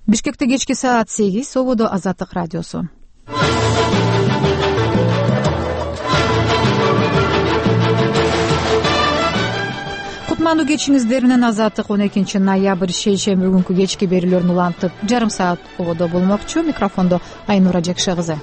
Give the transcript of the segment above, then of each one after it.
Бишкекте кечки саат 8, Ободо Азаттык радиосу. Кутмандуу кечиңиздер менен Азаттык 12 ноябрь шейшемби күнкү кечки берүүлөрүн улантып, жарым саат ободо болмокчу. Микрофондо Айнура Жекше кызы.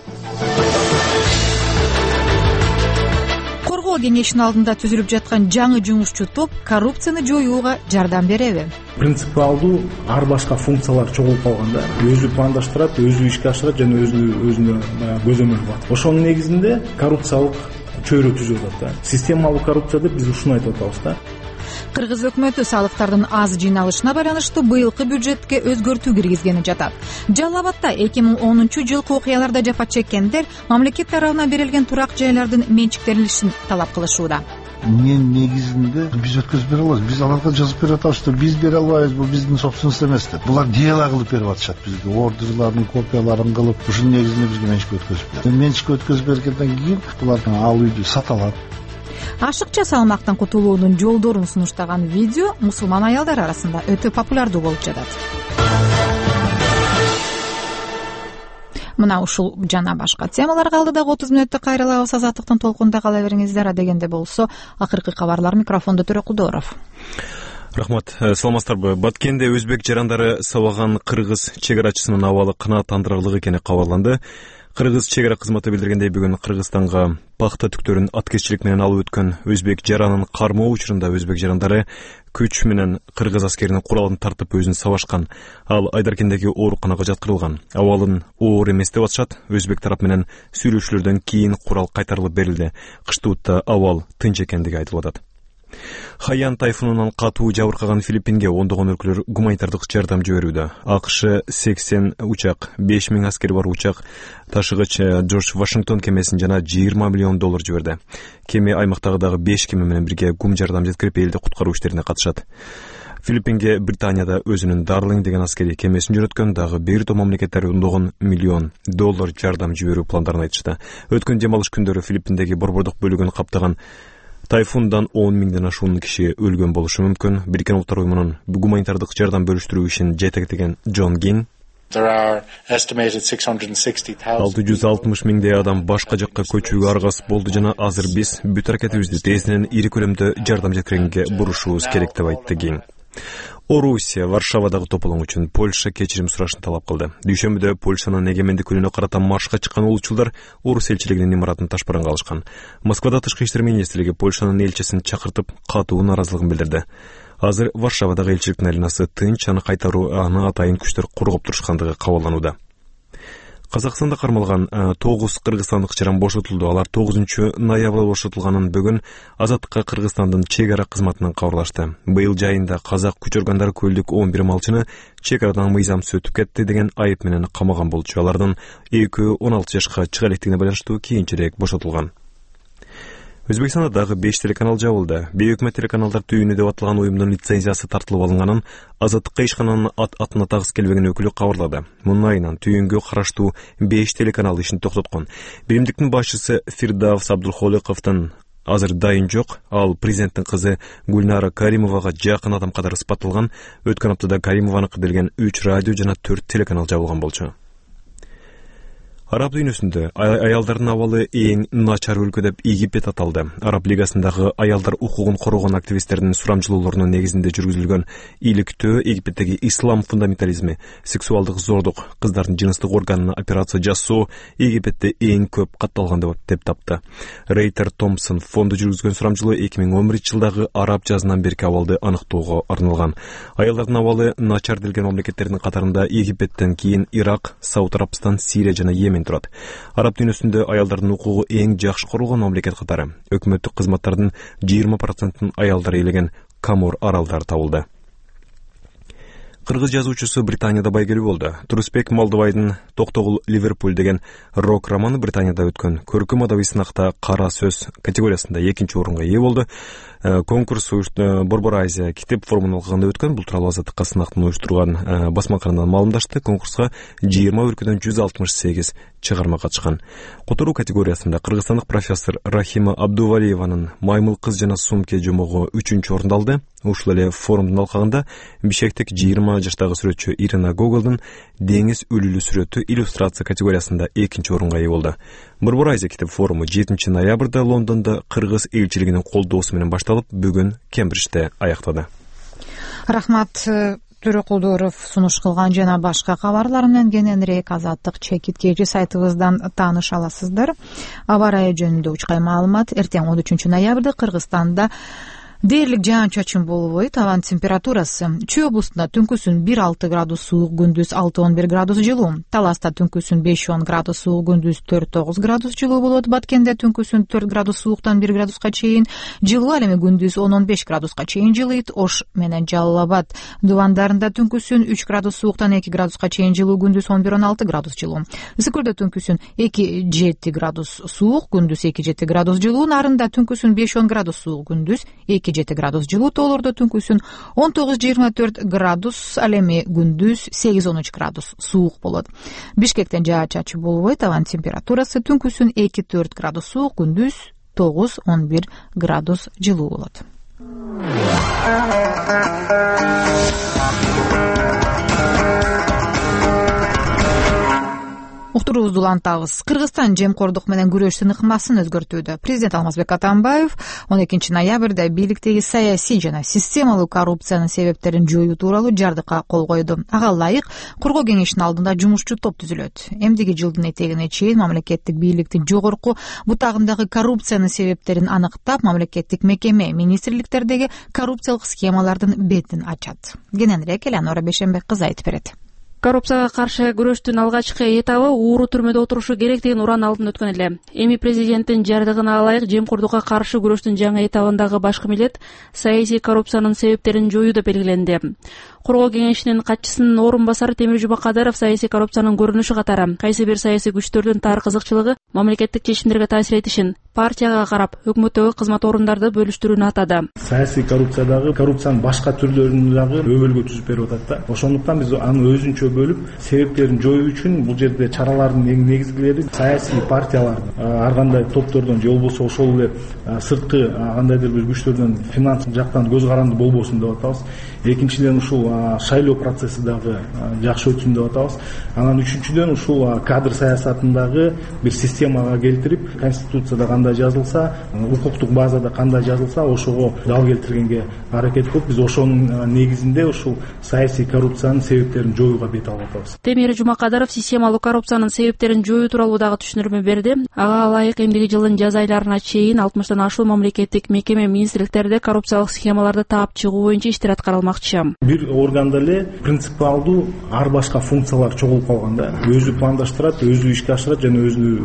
Коргоо кеңешинин алдында түзүлүп жаткан жаңы жумушчу топ коррупцияны жоюуга жардам береби? Принципиалдуу ар башка функциялар чогулуп калганда, өзү пландаштырат, өзү ишке ашырат жана өзүнө көзөмөл кылат. Ошонун негизинде коррупциялык чөйрө түзүп атат. Системалык коррупция деп биз ушуну айтып атабыз да. Кыргыз өкмөтү салыктардын аз жыйналышына байланыштуу быйылкы бюджетке өзгөртүү киргизгени жатат. Жалал Абадда 2010-жылкы окуяларда жапа чеккендер мамлекет тарабынан берилген турак жайлардын менчиктелишин талап кылышууда. Мен негизинде биз өткөзүп бере алабыз. Биз аларга жазып берип атабыз, что биз бере албайбыз, бул биздин собственность эмес деп. Булар дело кылып берип атышат бизге, ордерлардын копияларын кылып, ушунун негизинде бизге менчикке өткөзүп берет. Менчикке өткөзүп бергенден кийин булар ал үйдү сата алат. Ашыкча салмактан кутулуунун жолдорун сунуштаган видео мусулман аялдар арасында өтө популярдуу болуп жатат. Мына ушул жана башка темаларга алдыдагы 30 мүнөттө кайрылабыз. Азаттыктын толкунда кала бериңиздер. Адегенде болсо акыркы кабарлар. Микрофондо Төрөкулдоров. Рахмат. Саламатсыздарбы? Баткенде өзбек жарандары сабаган кыргыз чегарачысынын абалы канааттандырарлык экени кабарланды. Кыргыз чегара кызматы билдиргендей, бүгүн Кыргызстанга пахта түктөрүн аткезчилик менен алып өткөн өзбек жаранын кармоо учурунда өзбек жарандары күч менен кыргыз аскеринин куралын тартып өзүн сабашкан. Ал Айдаркендеги ооруканага жаткырылган. Абалын оор эмес деп атышат. Өзбек тарап менен сүйлөшүүлөрдөн кийин курал кайтарылып берилди. Кыштыутта абал тынч экендиги айтылып атат. Хайян тайфунунан катуу жабыркаган Филиппинге ондогон өлкөлөр гуманитардык жардам жиберүүдө. АКШ 80 учак, 5000 аскери бар учак ташыгыч Джордж Вашингтон кемесин жана $20 миллион жиберди. Кеме аймактагы дагы 5 кеме менен бирге гум жардам жеткирип, элди куткаруу иштерине катышат. Филиппинге Британияда өзүнүн Дарлинг деген аскери кемесин жөнөткөн, дагы бир топ мамлекеттер $10 миллион жардам жиберүү пландарын айтышты. Өткөн дем алыш күндөрү Филиппиндеги борбордук бөлүгүн каптаган тайфундан 10 миңден ашуун киши өлгөн болушу мүмкүн. Бириккен Улуттар уюмунун бугуманитардык жардам бөлүштүрүү ишин жетектеген Джон Гин 660 миңдей адам башка жакка көчүүгө аргасыз болду жана азыр биз бүт аракетибизди тезинен ири көлөмдө жардам жеткиргенге бурушубуз керек деп айтты Гин. Орусия Варшавадагы тополоң үчүн Польша кечирим сурашын талап кылды. Дүйшөмбүдө Польшанын эгемендик күнүнө карата маршка чыккан улутчулдар Орус элчилигинин имаратын ташпаранга алышкан. Москвада тышкы иштер министрлиги Польшанын элчисин чакыртып катуу наразылыгын билдирди. Азыр Варшавадагы элчиликтин айланасы тынч, аны кайтаруу аны атайын күчтөр коргоп турушкандыгы кабарланууда. Казакстанда кармалган 9 кыргызстандык жаран бошотулду. Алар 9 ноябрда бошотулганын бүгүн Азаттыкка Кыргызстандын чегара кызматынан кабарлашты. Быйыл жайында казак күч органдары көлдүк 11 малчыны чегарадан мыйзамсыз өтүп кетти деген айып менен камаган болчу. Алардын 2-16 жашка чыга электигине байланыштуу кийинчерээк бошотулган. Өзбекстанда дагы 5 телеканал жабылды. Бейөкмөт телеканалдар түйүнү деп аталган уюмдун лицензиясы тартылып алынганын Азаттыкка ишкананын атына тагыс келбеген өкүлү кабарлады. Мунун айынан түйүнгө караштуу 5 телеканал ишин токтоткон. Биримдиктин башчысы Фирдавс Абдулхоликовдун азыр дайын жок. Ал президенттин кызы Гульнара Каримовага жакын адам катары сыпатталган. Өткөн аптада Каримованы билген 3 радио жана 4 телеканал жабылган болчу. Араб дүйнөсүндө аялдардын абалы эң начар өлкө деп Египет аталды. Араб лигасындагы аялдар укугун коргогон активисттердин сурамжылоолорунун негизинде жүргүзүлгөн иликтөө Египеттеги ислам фундаментализми, сексуалдык зордук, кыздардын жыныстык органына операция жасоо Египетте эң көп катталган деп тапты. Рейтер Томпсон фонду жүргүзгөн сурамжылоо 2011-жылдагы араб жазынан берки абалды аныктоого арналган. Аялдардын абалы начар делген мамлекеттердин катарында Египеттен кийин Ирак, Сауд Арабстан, Сирия жана Йемен турат. Араб дүйнөсүндө аялдардын укугу эң жакшы коргон мамлекет катары. Өкмөттүк кызматтардын 20%-ын аялдар ээлеген Камор аралдары табылды. Кыргыз жазуучусу Британияда байгелүү болду. Турусбек Малдыбайдын Токтогул Ливерпуль деген рок романы Британияда өткөн көркөм адабий сынакта кара сөз категориясында 2-чи орунга ээ болду. Конкурс Борбор Азия китеп форумунун алкагында өткөн. Бул тууралуу Азаттыкка сынактын уюштурган басмаканынан маалымдашты. Конкурска 20 өлкөдөн 168 чыгарма катышкан. Которуу категориясында кыргызстандык профессор Рахима Абдувалиеванын Маймыл кыз жана сумке жомогу 3-орунду алды. Ушул эле форумдун алкагында Бишкектик 20 жаштагы сүрөтчү Ирина Гоголдун деңиз үлүлү сүрөтү иллюстрация категориясында 2-нчи орунга ээ болду. Борбор Азия китеп форуму 7 ноябрда Лондондо Кыргыз элчилигинин колдоосу менен башталып, бүгүн Кембриджде аяктады. Рахмат Төрөкулдуров сунуш кылган жана башка кабарлар менен кененирээк Азаттык чекиткечи сайтыбыздан тааныша аласыздар. Аба ырайы жөнүндө учкай маалымат. Эртең 13 ноябрда Кыргызстанда дээрлик жаан-чачын болбойт. Абан температурасы Чүй облустунда түнкүсүн 1-6 градус суук, күндүз 6-11 градус жылуу. Таласта түнкүсүн 5-10 градус суук, күндүз 4-9 градус жылуу болот. Баткенде түнкүсүн 4 градус сууктан 1 градуска чейин жылуу, ал эми күндүз 10-15 градуска чейин жылыйт. Ош менен Жалал Абад дубандарында түнкүсүн 3 градус сууктан 2 градуска чейин жылуу, күндүз 11-16 градус жылуу. Ысыкөлдө түнкүсүн 2-7 градус суук, күндүз 2-7 градус жылуу. Нарында түнкүсүн 5-10 градус суук, күндүз 2-7 градус жылуу. Тоолордо түнкүсүн 19-24 градус, ал эми күндүз 8-13 градус суук болот. Бишкектен жаа-чачы болбойт. Абан температурасы түнкүсүн 2-4 градус суук, күндүз 9-11 градус жылуу болот. Уктуруубузду улантабыз. Кыргызстан жемкордук менен күрөштүн ыкмасын өзгөртүүдө. Президент Алмазбек Атамбаев 12 ноябрда бийликтеги саясий жана системалуу коррупциянын себептерин жоюу тууралуу жардыкка кол койду. Ага ылайык Коргоо кеңешинин алдында жумушчу топ түзүлөт. Эмдиги жылдын этегине чейин мамлекеттик бийликтин жогорку бутагындагы коррупциянын себептерин аныктап, мамлекеттик мекеме, министрликтердеги коррупциялык схемалардын бетин ачат. Кененирээк Эланора Бейшенбек кызы айтып берет. Коррупцияга каршы күрөштүн алгачкы этабы ууру түрмөдө отурушу керек деген уран алдын өткөн эле. Эми президенттин жардыгына ылайык жемкордукка каршы күрөштүн жаңы этабындагы башкы милдет саясий коррупциянын себептерин жоюу деп белгиленди. Коргоо кеңешинин катчысынын орун басары Темир Жубакадыров саясий коррупциянын көрүнүшү катары кайсы бир саясий күчтөрдүн тар кызыкчылыгы мамлекеттик чечимдерге таасир этишин, партияга карап өкмөттөгү кызмат орундарды бөлүштүрүүнү атады. Саясий коррупциянын башка түрлөрүн дагы өбөлгө түзүп берип атат да. Ошондуктан биз аны өзүнчө бөлүп, себептерин жоюу үчүн бул жерде чаралардын эң негизгилери саясий партияларды, ар кандай топтордон же болбосо ошол эле сырткы кандайдыр бир күчтөрдөн финанс жактан көз каранды болбосун деп атабыз. Экинчиден ушул шайлоо процесси дагы жакшы өтсүн деп атабыз. Анан үчүнчүдөн ушул кадр саясатындагы бир системага келтирип, конституцияда кандай жазылса, укуктук базада кандай жазылса, ошого дал келтиргенге аракет кылып, биз ошонун негизинде ушул саясий коррупциянын себептерин жоюуга бет алып атабыз. Темир Жумакадыров системалуу коррупциянын себептерин жоюу тууралуу дагы түшүндүрмө берди. Ага ылайык эмдиги жылдын жаз айларына чейин 60тан ашуун мамлекеттик мекеме, министрликтерде коррупциялык схемаларды таап чыгуу боюнча иштер аткарылмакчы. Бир органда эле принципиалдуу ар башка функциялар чогулуп калган да. Өзү пландаштырат, өзү ишке ашырат жана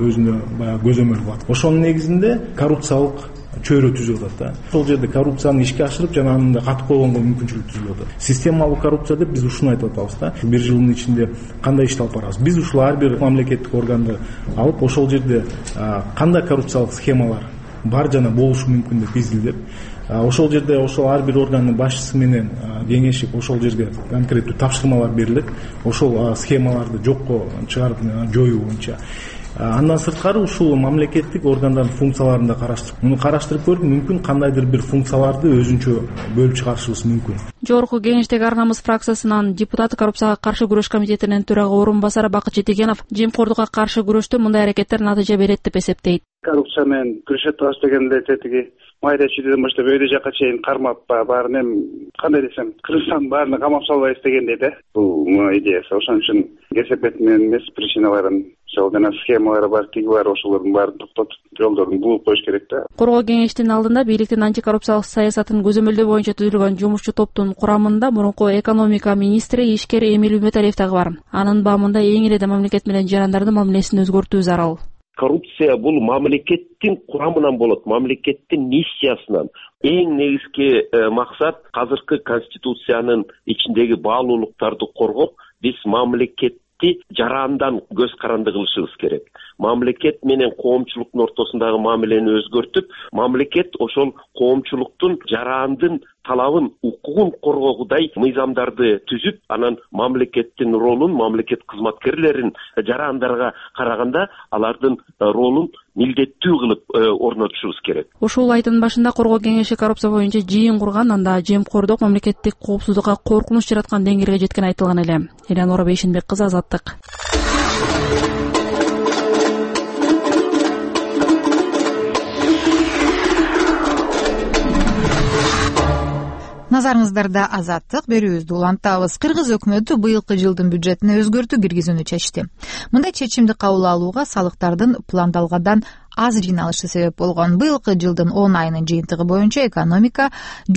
өзүнө көзөмөл кылат. Ошонун негизинде коррупциялык чөйрө түзүп атат да. Ошол жерде коррупцияны ишке ашырып жана аны катып койгонго мүмкүнчүлүк түзүлүп атат. Системалуу коррупция деп биз ушуну айтып атабыз да. Бир жылдын ичинде кандай ишти алып барабыз? Биз ушул ар бир мамлекеттик органды алып, ошол жерде кандай коррупциялык схемалар бар жана болушу мүмкүн деп изилдеп, ошол жерде ошол ар бир органдын башчысы менен кеңешип, ошол жерге конкреттүү тапшырмалар берилет. Ошол схемаларды жокко чыгарып жоюу боюнча. Андан сырткары ушул мамлекеттик органдардын функцияларын да караштырып, муну караштырып көрүп, мүмкүн кандайдыр бир функцияларды өзүнчө бөлүп чыгарышыбыз мүмкүн. Жогорку кеңештеги Ар намыс фракциясынын депутаты, коррупцияга каршы күрөш комитетинин төрага орун басары Бакыт Жетегенов жемкордукка каршы күрөштө мындай аракеттер натыйжа берет деп эсептейт. Коррупция менен күрөшөт атабыз дегенде тетиги майда чүйдөн баштап өйдө жакка чейин кармап баарын эми кандай десем, Кыргызстандын баарына камап салбайбыз дегендей да. Бул идеясы. Ошон үчүн кесепет менен эмес, причиналарын, жана схемалары бар, тиги бар, ошолордун баарын токтотуп, жолдорун бууп коюш керек да. Коргоо кеңештин алдында бийликтин антикоррупциялык саясатын көзөмөлдөө боюнча түзүлгөн жумушчу топтун курамында мурунку экономика министри ишкер Эмил Үмөталиев дагы бар. Анын баамында эң эле мамлекет менен жарандардын мамилесин өзгөртүү зарыл. Коррупция бул мамлекеттин курамынан болот, мамлекеттин миссиясынан. Эң негизги максат азыркы конституциянын ичиндеги баалуулуктарды коргоп, биз мамлекетти жарандан көз каранды кылышыбыз керек. Мамлекет менен коомчулуктун ортосундагы мамилени өзгөртүп, мамлекет ошол коомчулуктун жарандын талабын, укугун коргогудай мыйзамдарды түзүп, анан мамлекеттин ролун, мамлекет кызматкерлерин жарандарга караганда алардын ролун милдеттүү кылып орнотушубуз керек. Ушул айдын башында Коргоо кеңеши коррупция боюнча жыйын курган, анда жемкордук мамлекеттик коопсуздукка коркунуч жараткан деңгээлге жеткени айтылган эле. Элеонора Бейшенбек кызы, Азаттык. Назарыңыздарда Азаттык, берүүбүздү улантабыз. Кыргыз өкмөтү быйылкы жылдын бюджетине өзгөртүү киргизүүнү чечти. Мындай чечимди кабыл алууга салыктардын пландалгандан аз жыйналышы себеп болгон. Быйылкы жылдын 10 айынын жыйынтыгы боюнча экономика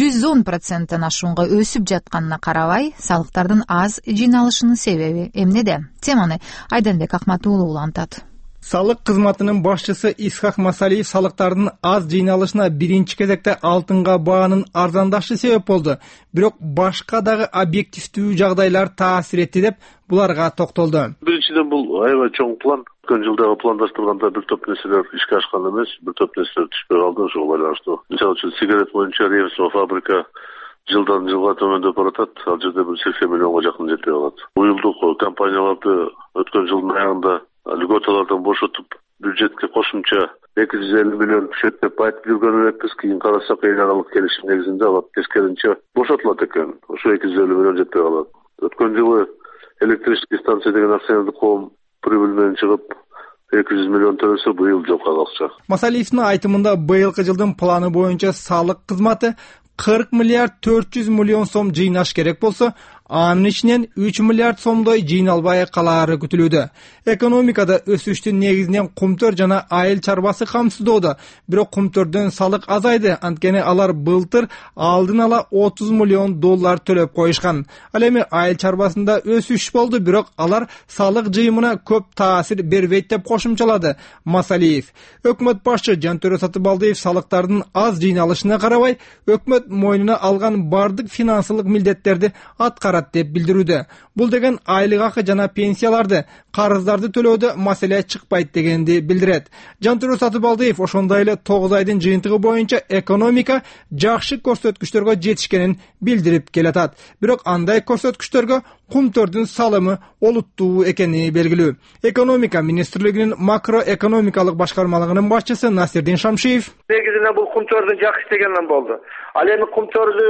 110%-тен ашуунга өсүп жатканына карабай, салыктардын аз жыйналышынын себеби эмнеде? Теманы Айданбек Акматуулу улантат. Салык кызматынын башчысы Исхак Масалиев салыктардын аз жыйналышына биринчи кезекте алтынга баанын арзандашы себеп болду. Бирок башка дагы объективдүү жагдайлар таасир этти деп буларга токтолду. Биринчиден бул аябай чоң план. Өткөн жылдагы пландаштырганда бир топ нерселер ишке ашкан эмес, бир топ нерселер түшпөй калды. Ошого байланыштуу. Мисалы үчүн сигарет боюнча Ревсова фабрика жылдан жылга төмөндөп баратат. Ал жерде бир 80 миллионго жакын жетпей калат. Уюлдук компанияларды өткөн жылдын аягында льготалардан бошотуп, бюджетке кошумча 250 миллион түшөт деп айтып жүргөн элекпиз. Кийин карасак, эл аралык келишим негизинде алат тескеринче бошотулат экен. Ошо 250 миллион жетпей калат. Өткөн жылы электрический станция деген акционерлик коом прибыль менен чыгып 200 миллион төлөсө, быйыл жок акча. Масалиевдин айтымында быйылкы жылдын планы боюнча салык кызматы 40 миллиард 400 миллион сом жыйнаш керек болсо, анын ичинен 3 миллиард сомдой жыйналбай калаары күтүлүүдө. Экономикада өсүштүн негизинен кумтөр жана айыл чарбасы камсыздоодо. Бирок кумтөрдөн салык азайды, анткени алар былтыр алдын ала 30 миллион доллар төлөп коюшкан. Ал эми айыл чарбасында өсүш болду, бирок алар салык жыйымына көп таасир бербейт деп кошумчалады Масалиев. Өкмөт башчы Жантөрө Сатыбалдиев салыктардын аз жыйналышына карабай, өкмөт мойнуна алган бардык финансылык милдеттерди аткарат деп билдирүүдө. Бул деген айлык акы жана пенсияларды, карыздарды төлөөдө маселе чыкпайт дегенди билдирет. Жантөрө Сатыбалдиев ошондой эле 9 айдын жыйынтыгы боюнча экономика жакшы көрсөткүчтөргө жетишкенин билдирип келатат. Бирок андай көрсөткүчтөргө кумтөрдүн салымы олуттуу экени белгилүү. Экономика министрлигинин макроэкономикалык башкармалыгынын башчысы Насирдин Шамшиев: негизинен бул кумтөрдүн жакшы иштегенинен болду. Ал эми кумтөрдү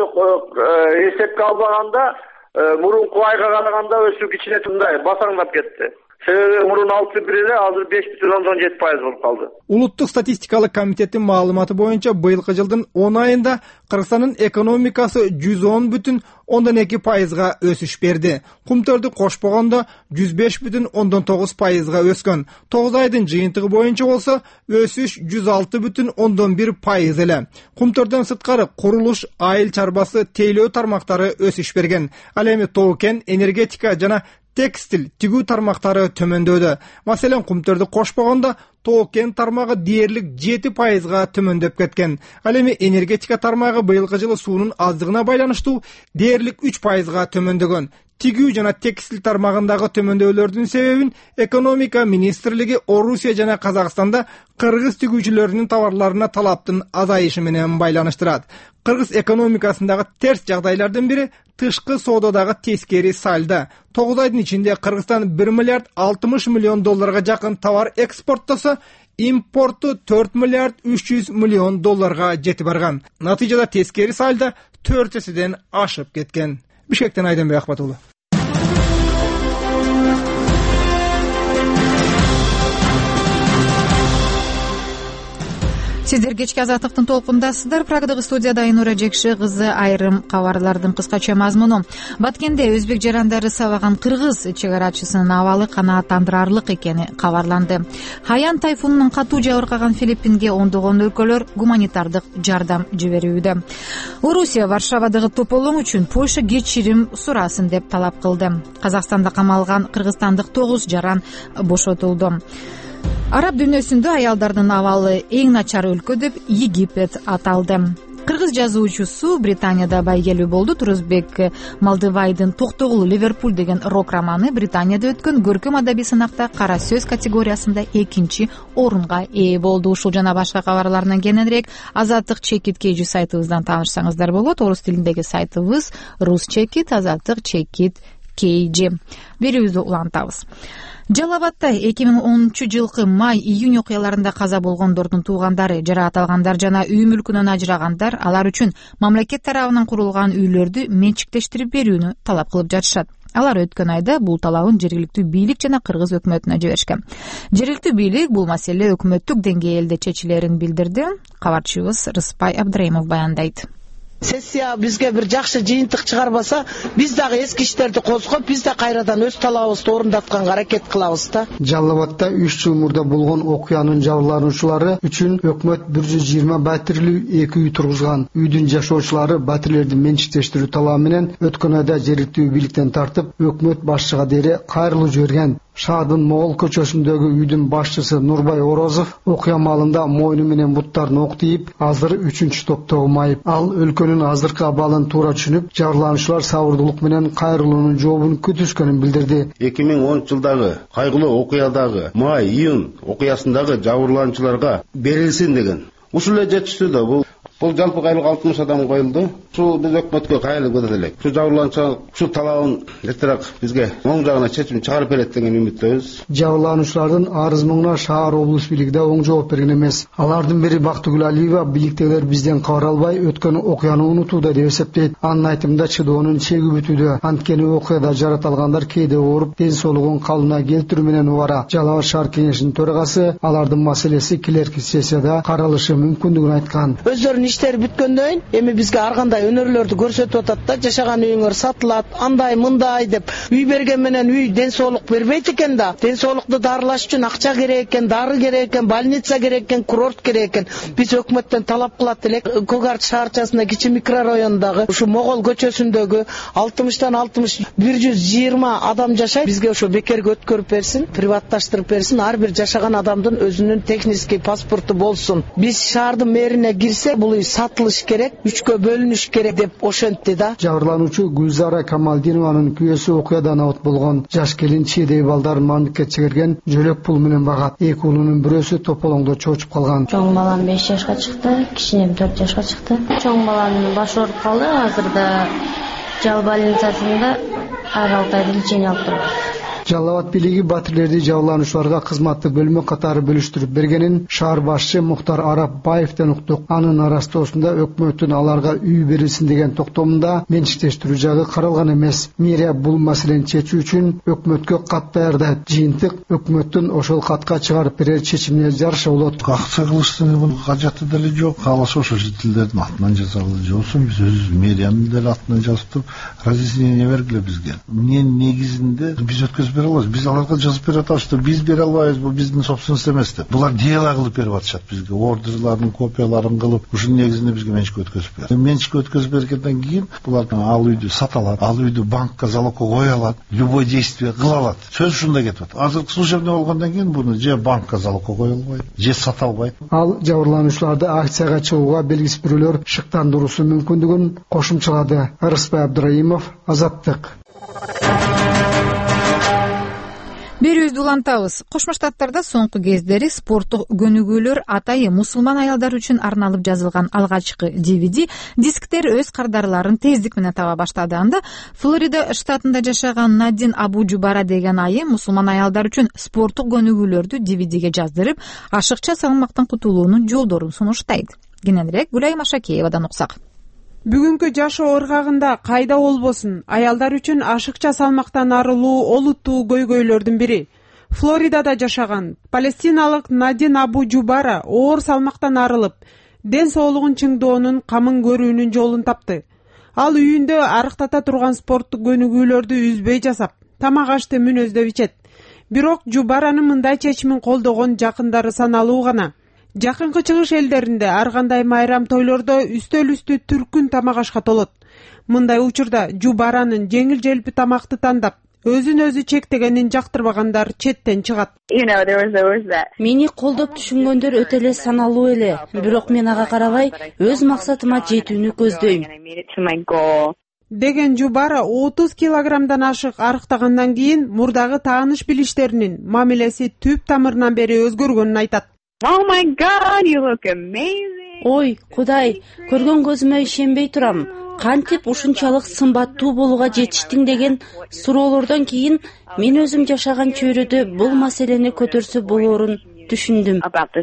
эсепке албаганда, мурунку айга караганда өсүү кичине мындай басаңдап кетти. Себеби мурун 6,1 эле, азыр 5,7% болуп калды. Улуттук статистикалык комитеттин маалыматы боюнча быйылкы жылдын 10 айында Кыргызстандын экономикасы 110,2%га өсүш берди. Кумтөрдү кошпогондо 105,9%га өскөн. 9 айдын жыйынтыгы боюнча болсо өсүш 106,1% эле. Кумтөрдөн сырткары курулуш, айыл чарбасы, тейлөө тармактары өсүш берген. Ал эми тоо-кен, энергетика жана текстил, тигүү тармактары төмөндөдө. Маселен, кумтөрдү кошпогондо тоо-кен тармагы дээрлик 7%га төмөндөп кеткен. Ал эми энергетика тармагы быйылкы жылы суунун аздыгына байланыштуу дээрлик 3%га төмөндөгөн. Тигүү жана текстил тармагындагы төмөндөөлөрдүн себебин экономика министрлиги Орусия жана Казакстанда кыргыз тигүүчүлөрүнүн товарларына талаптын азайышы менен байланыштырат. Кыргыз экономикасындагы терс жагдайлардын бири тышкы соододагы тескери сальдо. 9 айдын ичинде Кыргызстан 1 миллиард 60 миллион долларга жакын товар экспорттосо, импорту 4 миллиард 300 миллион долларга жетип барган. Натыйжада тескери сальдо 4 эседен ашып кеткен. Бишкектен Айданбек Акматуулу. Сиздер кечки Азаттыктын толкундасыздар. Прагдагы студияда Айнура Жекши кызы. Айрым кабарлардын кыскача мазмуну. Баткенде өзбек жарандары сабаган кыргыз чек-арачысынын абалы канааттандырарлык экени кабарланды. Хаян тайфунунун катуу жабыркаган Филиппинге ондогон өлкөлөр гуманитардык жардам жиберүүдө. Орусия Варшавадагы тополоң үчүн Польша кечирим сурасын деп талап кылды. Казакстанда камалган кыргызстандык 9 жаран бошотулду. Араб дүйнөсүндө аялдардын абалы эң начар өлкө деп Египет аталды. кыргыз жазуучусу Британияда байгелүү болду. Турузбек Малдыбайдын Токтогул Ливерпуль деген рок романы Британияда өткөн көркөм адабий сынакта кара сөз категориясында 2 орунга ээ болду. Ушул жана башка кабарлардан кененирээк Азаттык Чекит KG сайтыбыздан таанышсаңыздар болот. Орус тилиндеги сайтыбыз Рус Чекит, Азаттык Чекит KG. Берүүбүздү улантабыз. Жалал Абадта 2010-жылкы май-июнь окуяларында каза болгондордун туугандары, жараат алгандар жана үй мүлкүнөн ажырагандар алар үчүн мамлекет тарабынан курулган үйлөрдү менчиктештирип берүүнү талап кылып жатышат. Алар өткөн айда бул талабын жергиликтүү бийлик жана кыргыз өкмөтүнө жиберишкен. Жергиликтүү бийлик бул маселе өкмөттүк деңгээлде чечилерин билдирди. Кабарчыбыз Рыспай Абдраимов баяндайт. Сессия бизге бир жакшы жыйынтык чыгарбаса, биз дагы эски иштерди козгоп, биз да кайрадан өз талабыбызды орундатканга аракет кылабыз да. Жалал Абадта 3 жыл мурда болгон окуянын жабырлануучулары үчүн өкмөт 120 батирлүү 2 үй тургузган. Үйдүн жашоочулары батирлерди менчиктештирүү талабы менен өткөн айда жергиликтүү бийликтен тартып, өкмөт башчыга дере кайрылуу жиберген. Шаардын Могол көчөсүндөгү үйдүн башчысы Нурбай Орозов окуя маалында мойну менен буттарын ок тийип, азыр 3-чү топтогу майып. Ал өлкөнүн азыркы абалын туура түшүнүп, жабырлануучулар сабырдуулук менен кайрылуунун жообун күтүшкөнүн билдирди. 2010-жылдагы кайгылуу окуядагы май-июнь окуясындагы жабырлануучуларга берилсин деген. Ушул эле жетиштүү да бул жалпы кайрылык 60 адам коюлду. Ушул биз өкмөткө кайрылып кетет элек. Ушул жабырлануучулар ушул талабын эртерээк бизге оң жагына чечим чыгарып берет деген үмүттөбүз. Жабырлануучулардын арыз муңуна шаар облус бийлиги да оң жооп берген эмес. Алардын бири Бактыгүл Алиева бийликтегилер бизден кабар албай өткөн окуяны унутууда деп эсептейт. Анын айтымында чыдоонун чеги бүтүүдө. Анткени окуяда жарат алгандар кээде ооруп, ден соолугун калыбына келтирүү менен убара. Жалал Абад шаар кеңешинин төрагасы алардын маселеси келерки сессияда каралышы мүмкүндүгүн айткан. Өздөрүнүн иштери бүткөндөн эми бизге ар кандай өнөрлөрдү көрсөтүп атат да, жашаган үйүңөр сатылат, андай мындай деп. Үй берген менен үй ден соолук бербейт экен да. Ден соолукту дарылаш үчүн акча керек экен, дары керек экен, больница керек экен, курорт керек экен. Биз өкмөттөн талап кылат элек. Көк Арч шаарчасында кичи микрорайондагы ушу Могол көчөсүндөгү 60-тан 120 адам жашайт. Бизге ошо бекерге өткөрүп берсин, приватташтырып берсин, ар бир жашаган адамдын өзүнүн технический паспорту болсун. Биз шаардын мэрине кирсе, бул үй сатылыш керек, 3кө бөлүнүш керек деп ошентти да. Жабырлануучу Гүлзара Камалдинованын күйөөсү окуядан абыт болгон. Жаш келин чийдей балдар мамлекет чыгарген жөлөк пул менен багат. Эки уулунун бирөөсү тополоңдо чоочуп калган. Чоң балам 5 жашка чыкты, кичинем 4 жашка чыкты. Чоң баланын башы ооруп калды, азырда жал больницасында ар 6 айда лечение алып турат. Жалал Абад бийлиги батирлерди жабырлануучуларга кызматтык бөлмө катары бөлүштүрүп бергенин шаар башчы Мухтар Арапбаевден уктук. Анын арастоосунда өкмөттүн аларга үй берилсин деген токтомунда менчиктештирүү жагы каралган эмес. Мэрия бул маселени чечүү үчүн өкмөткө кат даярдайт. Жыйынтык өкмөттүн ошол катка чыгарып берер чечимине жараша болот. Акча кылыштын бул кажаты деле жок. Кааласа ошо тилдердин атынан жазалы жолсун, биз өзүбүз мэриянын деле атынан жазып туруп разъяснение бергиле бизге. Эмненин негизинде биз өткөзүп бере алабыз. Биз аларга жазып бере атабыз, что биз бере албайбыз, бул биздин собственность эмес деп. Булар дела кылып берип атышат бизге, ордерлардын копияларын кылып, ушунун негизинде бизге менчикке өткөзүп берет. Менчикке өткөзүп бергенден кийин булар ал үйдү сата алат, ал үйдү банкка залогко кое алат, любой действие кыла алат. Сөз ушунда кетип атат. Азыркы служебный болгондон кийин буну же банкка залогко кое албайт, же сата албайт. Ал жабырлануучуларды акцияга чыгууга белгисиз бирөөлөр шыктандыруусу мүмкүндүгүн кошумчалады. Рыспай Абдраимов, Азаттык. Берүүбүздү улантабыз. Кошмо Штаттарда соңку кездери спорттук көнүгүүлөр атайы мусулман аялдар үчүн арналып жазылган алгачкы DVD дисктер өз кардарларын тездик менен таба баштады. Анда Флорида штатында жашаган Надин Абу Жубара деген айым мусулман аялдар үчүн спорттук көнүгүүлөрдү DVDге жаздырып, ашыкча салмактан кутулуунун жолдорун сунуштайт. Кененирээк Гүлай Машакеевадан уксак. Бүгүнкү жашоо ыргагында кайда болбосун аялдар үчүн ашыкча салмактан арылуу олуттуу көйгөйлөрдүн бири. Флоридада жашаган палестиналык Надин Абу Жубара оор салмактан арылып, ден соолугун чыңдоонун камын көрүүнүн жолун тапты. Ал үйүндө арыктата турган спорттук көнүгүүлөрдү үзбөй жасап, тамак ашты мүнөздөп ичет. Бирок Жубаранын мындай чечимин колдогон жакындары саналуу гана. Жакынкы чыгыш элдеринде ар кандай майрам тойлордо үстөл үстү түркүн тамак ашка толот. Мындай учурда Жубаранын жеңил желпи тамакты тандап, өзүн өзү чектегенин жактырбагандар четтен чыгат. Мени колдоп түшүнгөндөр өтө эле саналуу эле, бирок мен ага карабай өз максатыма жетүүнү көздөйм деген Жубара 30 килограммдан ашык арыктагандан кийин мурдагы тааныш билиштеринин мамилеси түп тамырынан бери өзгөргөнүн айтат. Ой, Кудай, көргөн көзүмө ишенбей турам. Кантип ушунчалык сымбаттуу болууга жетиштиң деген суроолордон кийин мен өзүм жашаган чөйрөдө бул маселени көтөрсө болоорун түшүндүм.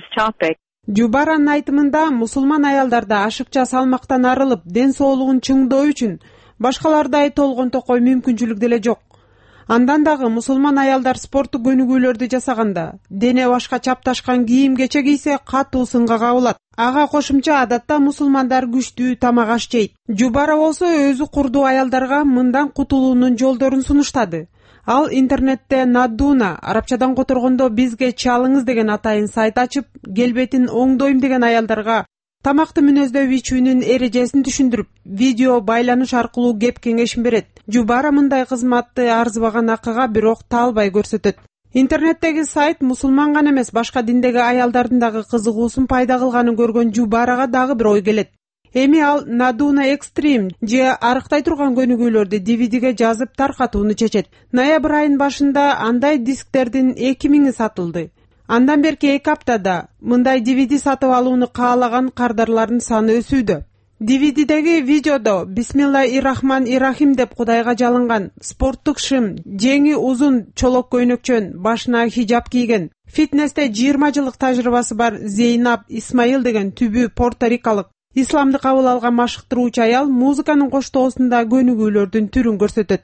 Жубаранын айтымында мусулман аялдарда ашыкча салмактан арылып, ден соолугун чыңдоо үчүн башкалардай толгон токой мүмкүнчүлүк деле жок. Андан дагы мусулман аялдар спорттук көнүгүүлөрдү жасаганда дене башка чапташкан кийим кече кийсе катуу сынга кабылат. Ага кошумча адатта мусулмандар күчтүү тамак аш жейт. Жубара болсо өзү курдуу аялдарга мындан кутулуунун жолдорун сунуштады. Ал интернетте Надуна, арабчадан которгондо бизге чалыңыз деген атайын сайт ачып, келбетин оңдойм деген аялдарга тамакты мүнөздөп ичүүнүн эрежесин түшүндүрүп, видео байланыш аркылуу кеп кеңешин берет. Жубара мындай кызматты арзыбаган акыга бирок таалбай көрсөтөт. Интернеттеги сайт мусулман гана эмес, башка диндеги аялдардын дагы кызыгуусун пайда кылганын көргөн Жубарага дагы бир ой келет. Эми ал Надуна Extreme же арыктай турган көнүгүүлөрдү DVDге жазып таркатууну чечет. Ноябрь айынын башында андай дисктердин 2000 сатылды. Андан берки 2 аптада мындай DVD сатып алууну каалаган кардарлардын саны өсүүдө. DVDдеги видеодо Бисмиллахир-рахманир-рахим деп Кудайга жалынган, спорттук шым, жеңи узун чолок көйнөкчөн, башына хижаб кийген, фитнесте 20 жылдык тажрыйбасы бар Зейнаб Исмаил деген түбү порторикалык исламды кабыл алган машыктыруучу аял музыканын коштоосунда көнүгүүлөрдүн түрүн көрсөтөт.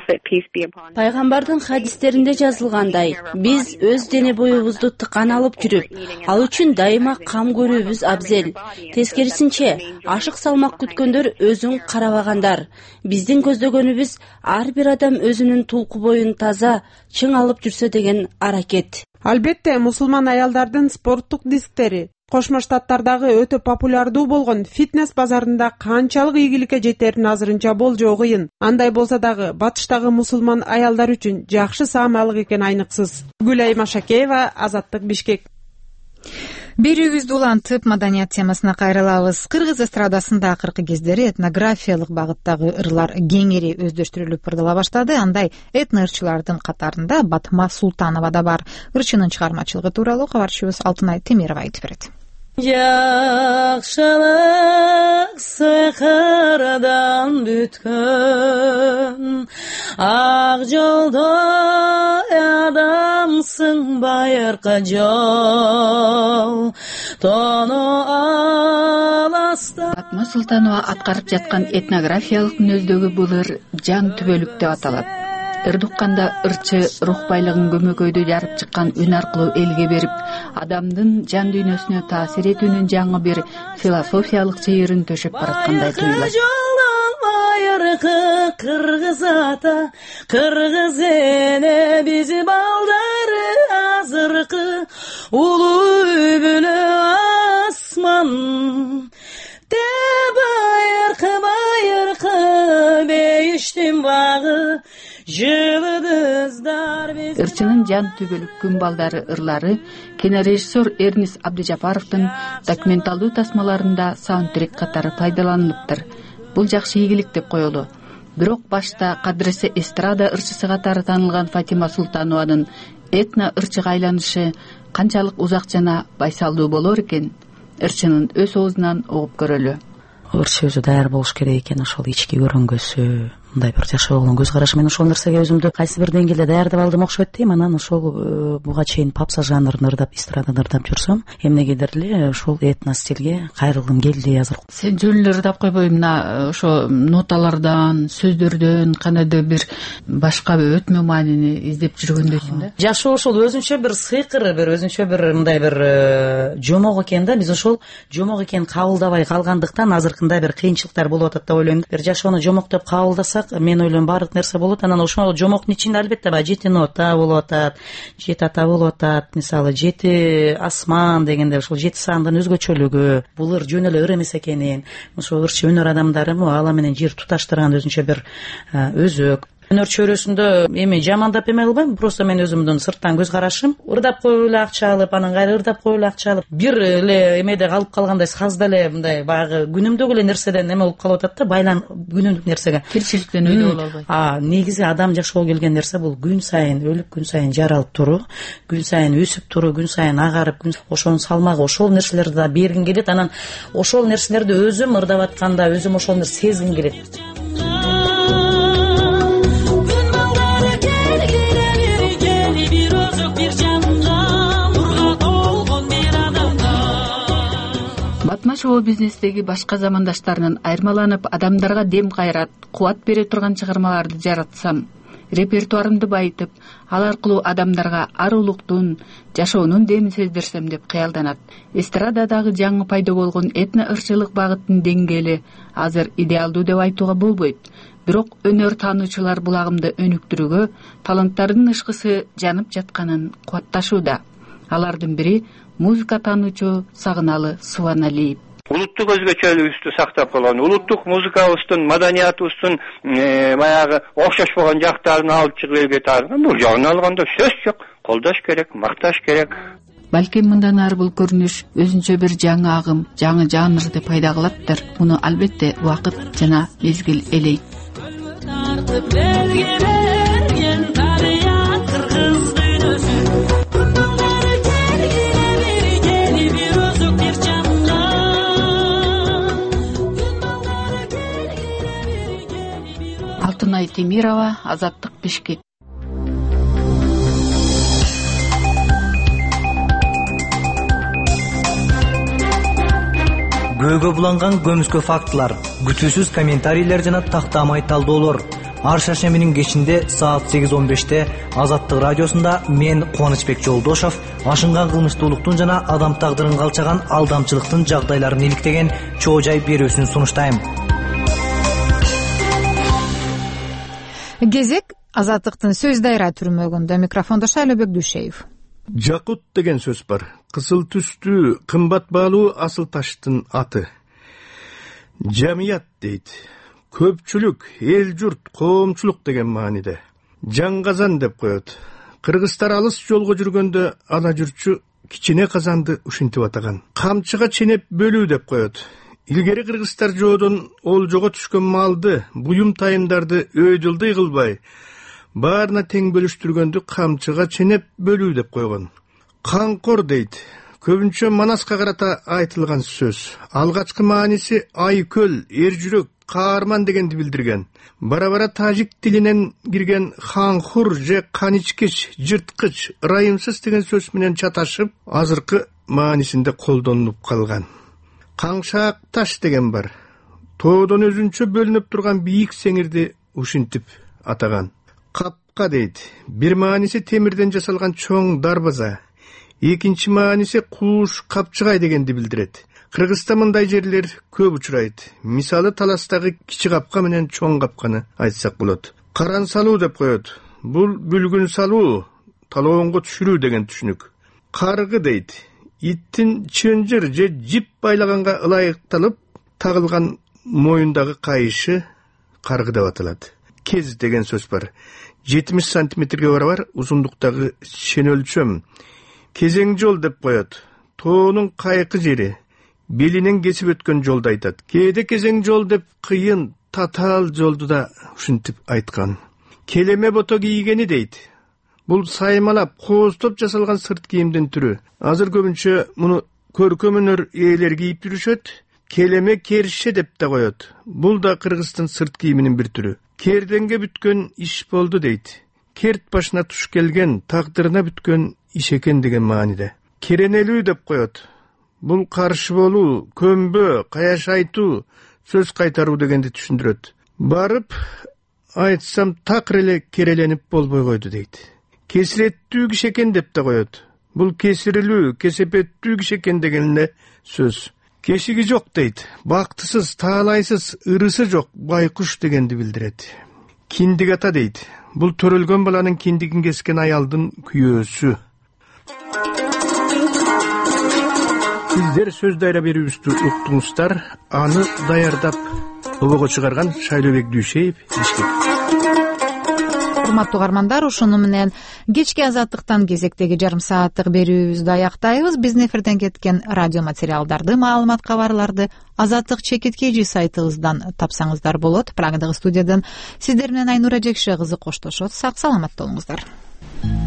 Пайгамбардын хадистеринде жазылгандай, биз өз дене боюбузду тыкан алып жүрүп, ал үчүн дайыма кам көрүүбүз абзел. Тескерисинче, ашык салмак күткөндөр өзүн карабагандар. Биздин көздөгөнүбүз ар бир адам өзүнүн тулку боюн таза, чың алып жүрсө деген аракет. Албетте, мусулман аялдардын спорттук дисктери Кошмо Штаттардагы өтө популярдуу болгон фитнес базарында канчалык ийгиликке жетерин азырынча болжоо кыйын. Андай болсо дагы батыштагы мусулман аялдар үчүн жакшы саамалык экен айныксыз. Гүлай Машакеева, Азаттык, Бишкек. Берүүбүздү улантып, маданият темасына кайрылабыз. Кыргыз эстрадасында акыркы кездери этнографиялык багыттагы ырлар кеңири өздөштүрүлүп ырдыла баштады. Андай этно ырчылардын катарында Батма Султанова да бар. Ырчынын чыгармачылыгы тууралуу кабарчыбыз Алтынай Темирова айтып берет. Жакшылык сыйкырдан бүткөн, ак жолдо адамсың байыркы жол, тону аласта. Батма Султанова аткарып жаткан этнографиялык мүнөздөгү бул ыр жан түбөлүк деп аталат. Ырды укканда ырчы рух байлыгын көмөкөйдө жарып чыккан үн аркылуу элге берип, адамдын жан дүйнөсүнө таасир этүүнүн жаңы бир философиялык чыйырын төшөп бараткандай туюлат. Кыргыз ата, кыргыз эне, биз балдары азыркы, улуу бүлө асман. Байыркы бейиштин багы, ырчынын жан түбөлүк күн балдары ырлары кинорежиссер Эрнис Абдыжапаровдун документалдуу тасмаларында саундтрек катары пайдаланылыптыр. Бул жакшы ийгилик деп коелу. Бирок башта кадыресе эстрада ырчысы катары таанылган Фатима Султанованын этно ырчыга айланышы канчалык узак жана байсалдуу болор экен, ырчынын өз оозунан угуп көрөлү. Ырчы өзү даяр болуш керек экен, ошол ички көрүнгөсү, мындай бир жакшы болгон көз караш. Мен ошол нерсеге өзүмдү кайсы бир деңгээлде даярдап алдым окшойт дейм. Анан ошол буга чейин попса жанрын ырдап, эстраданы ырдап жүрсөм, эмнегедир эле ошол этно стилге кайрылгым келди азыр. Сен жөн эле ырдап койбой, мына ошо ноталардан, сөздөрдөн кандайдыр бир башка өтмө маанини издеп жүргөндөйсүң да. Жашоо ошол өзүнчө бир сыйкыры, бир өзүнчө бир мындай бир жомок экен да. Биз ошол жомок экенин кабылдабай калгандыктан азыркындай бир кыйынчылыктар болуп атат деп ойлойм. Бир жашоону жомоктоп кабылдасак, мен ойлойм баардык нерсе болот. Анан ошол жомоктун ичинде албетте баягы 7 нота болуп атат, 7 ата болуп атат, мисалы 7 асман дегенде ошол 7 сандын өзгөчөлүгү, бул ыр жөн эле ыр эмес экенин, ошол ырчы өнөр адамдары ала менен жер туташтырган өзүнчө бир өзөк. өнөр чөйрөсүндө эми жамандап эме кылбайм, просто мен өзүмдүн сырттан көз карашым, ырдап коюп эле акча алып, анан кайра ырдап коюп эле акча алып, бир эле эмеде калып калгандай, сазда эле мындай баягы күнүмдүк эле нерседен эме болуп калып атат да, күнүмдүк нерсеге, тирчиликтен өйдө боло албайт. Негизи адам жашоого келген нерсе бул күн сайын өлүп, күн сайын жаралып туруу, күн сайын өсүп туруу, күн сайын агарып, ошонун салмагы, ошол нерселерди да бергим келет. Анан ошол нерселерди өзүм ырдап атканда өзүм ошол нерсе сезгим келет. Батма шоу бизнестеги башка замандаштарынан айырмаланып, адамдарга дем кайрат, кубат бере турган чыгармаларды жаратсам, репертуарымды байытып, ал аркылуу адамдарга ар улуктун, жашоонун демин сездирсем деп кыялданат. Эстрададагы жаңы пайда болгон этно ырчылык багыттын деңгээли азыр идеалдуу деп айтууга болбойт. Бирок өнөр таануучулар бул агымды өнүктүрүүгө, таланттардын ышкысы жанып жатканын кубатташууда. Алардын бири музыка таануучу Сагыналы Субаналиев. Улуттук өзгөчөлүгүбүздү сактап калган, улуттук музыкабыздын, маданиятыбыздын баягы окшош болгон жактарын алып чыгып элге таарган. Бул жагын алганда сөз жок, колдош керек, макташ керек. Балким мындан ары бул көрүнүш өзүнчө бир жаңы агым, жаңы жанрды пайда кылаттыр. Муну албетте убакыт жана мезгил элейт. Алтынай Темирова, Азаттык, Бишкек. Көйгө буланган көмүскө фактылар, күтүүсүз комментарийлер жана тактамай талдоолор. Ар шаршембинин кечинде саат 8:15 Азаттык радиосунда мен Кубанычбек Жолдошов ашынган кылмыштуулуктун жана адам тагдырын калчаган алдамчылыктын жагдайларын иликтеген чоо жай берүүсүн сунуштайм. Кезек Азаттыктын сөз дайра түрмөгүндө. Микрофондо Шайлобек Дүйшеев. Жакут деген сөз бар. Кызыл түстүү, кымбат баалуу асыл таштын аты. Жамият дейт. Көпчүлүк, эл журт, коомчулук деген мааниде. Жаңгазан деп коет. Кыргыздар алыс жолго жүргөндө ала жүрчү кичине казанды ушинтип атаган. Камчыга ченеп бөлүү деп коет. Илгери кыргыздар жоодон олжого түшкөн малды, буюм тайымдарды өйдүлдый кылбай, баарына тең бөлүштүргөндү камчыга ченеп бөлүү деп койгон. Канкор дейт. Көбүнчө Манаска карата айтылган сөз. Алгачкы мааниси айкөл, эр жүрөк, каарман дегенди билдирген. Бара-бара тажик тилинен кирген ханхур же каничкич, жырткыч, ырайымсыз деген сөз менен чаташып, азыркы маанисинде колдонулуп калган. Каңшаак таш деген бар. Тоодон өзүнчө бөлүнүп турган бийик сеңирди ушинтип атаган. Капка дейт. Бир мааниси темирден жасалган чоң дарбаза. Экинчи мааниси кууш, капчыгай дегенди билдирет. Кыргызда мындай жерлер көп учурайт. Мисалы Таластагы кичи капка менен чоң капканы айтсак болот. Каран салуу деп коет. Бул бүлгүн салуу, талоонго түшүрүү деген түшүнүк. Каргы дейт. Иттин чынжыр же жип байлаганга ылайыкталып тагылган моюндагы кайышы каргы деп аталат. Кез деген сөз бар. 70 сантиметрге барабар узундуктагы шен өлчөм. Кезең жол деп коет. Тоонун кайкы жери, белинен кесип өткөн жолду айтат. Кээде кезең жол деп кыйын, татаал жолду да ушинтип айткан. Келеме бото кийгени дейт. Бул саймалап, кооздоп жасалган сырт кийимдин түрү. Азыр көбүнчө муну көркөм өнөр ээлери кийип жүрүшөт. Келеме керше деп да коет. Бул да Кыргыздын сырт кийиминин бир түрү. Керденге бүткөн иш болду дейт. Керт башына туш келген, тагдырына бүткөн иш экен деген мааниде. Керенелүү деп коет. Бул каршы болуу, көмбө, каяш айтуу, сөз кайтаруу дегенди түшүндүрөт. Барып айтсам такыр эле кереленип болбой койду дейт. Кесиреттүү киши экен деп да коет. Бул кесирилүү, кесепеттүү киши экен деген эле сөз. Кешиги жок дейт. Бактысыз, таалайсыз, ырысы жок, байкуш дегенди билдирет. Киндик ата дейт. Бул төрөлгөн баланын киндигин кескен аялдын күйөөсү. Сиздер сөз дайра берүүбүздү уктуңуздар. Аны даярдап обого чыгарган Шайлобек Дүйшеев, Бишкек. урматтуу угармандар, ушуну менен кечки азаттыктан кезектеги жарым сааттык берүүбүздү аяктайбыз. Биздин эфирден кеткен радио материалдарды, маалымат, кабарларды Азаттык чекиткейжи сайтыбыздан тапсаңыздар болот. Прагадагы студиядан сиздер менен Айнура Жекше кызы коштошот. Сак саламатта болуңуздар.